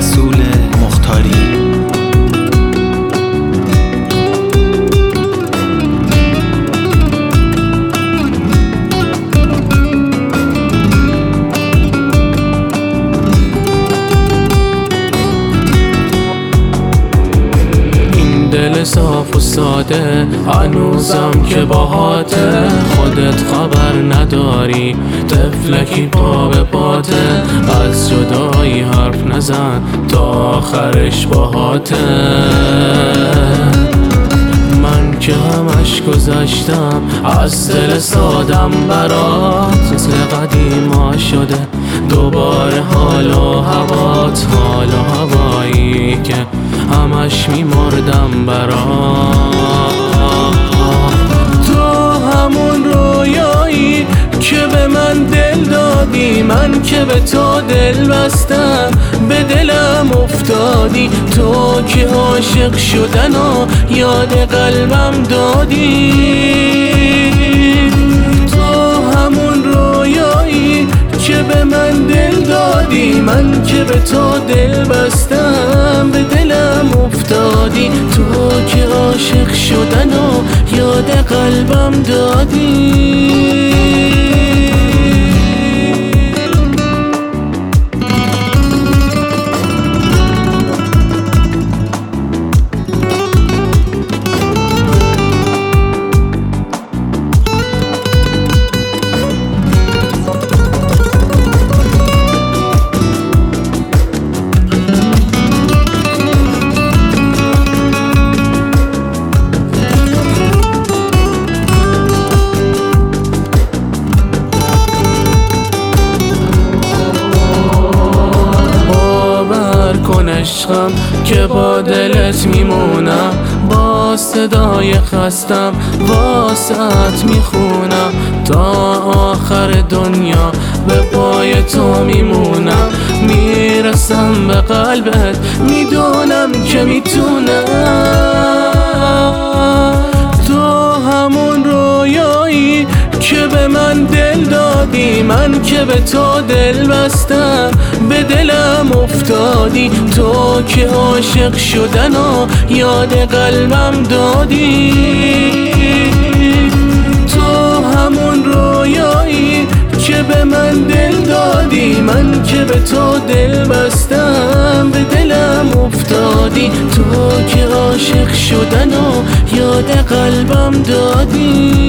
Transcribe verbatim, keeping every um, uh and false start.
رسول مختاری. دل صاف و ساده هنوزم که باهاته، خودت خبر نداری طفلکی پا به پاته، از جدایی حرف نزن تا آخرش باهاته. من که همش گذشتم از دل سادم برات، مثل قدیما شده دوباره حال و هوات، حال و هوایی که همش میمردم برات. تو همون رویایی که به من دل دادی، من که به تو دل بستم به دلم افتادی، تو که عاشق شدن و یاد قلبم دادی. تو همون رویایی که به من دل دادی، من که به تو دل بستم به دلم افتادی، تو که عاشق شدن و یاد قلبم دادی. عشقم که با دلت میمونم، با صدای خستم واسط میخونم، تا آخر دنیا به پای تو میمونم، میرسم به قلبت میدونم که میتونم. تو همون رویایی که به من دل دادی، من که به تو دل بستم به دلم افتادی، تو که عاشق شدن و یاد قلبم دادی. تو همون رویایی که به من دل دادی، من که به تو دل بستم به دلم افتادی، تو که عاشق شدن و یاد قلبم دادی.